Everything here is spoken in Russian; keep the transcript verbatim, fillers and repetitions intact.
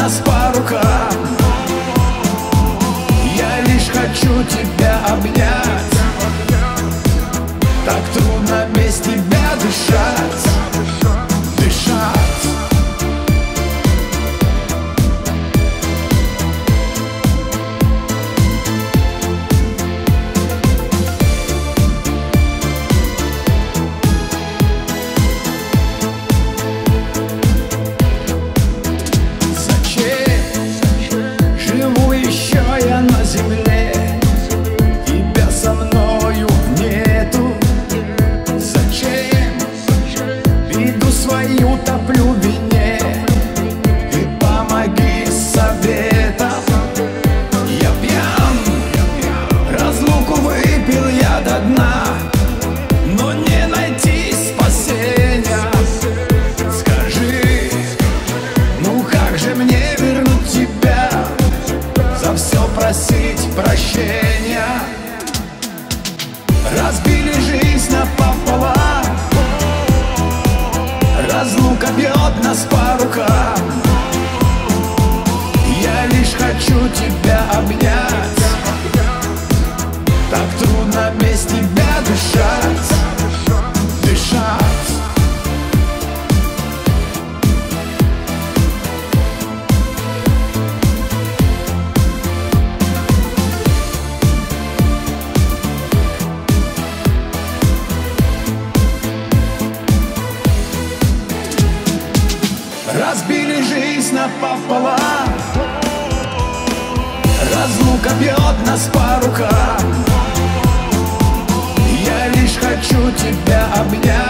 нас по рукам. Я лишь хочу тебя обнять. Так трудно без тебя дышать, дышать. Утоплю в вине, ты помоги советом. Я пьян, разлуку выпил я до дна, но не найти спасения. Скажи, ну как же мне вернуть тебя, за все просить прощения? Разбили жизнь напополам, разлука бьет нас по рукам. Я лишь хочу тебя обнять. Так трудно без тебя дышать, дышать. Разбили жизнь напополам, разлука бьет нас по рукам. Я лишь хочу тебя обнять.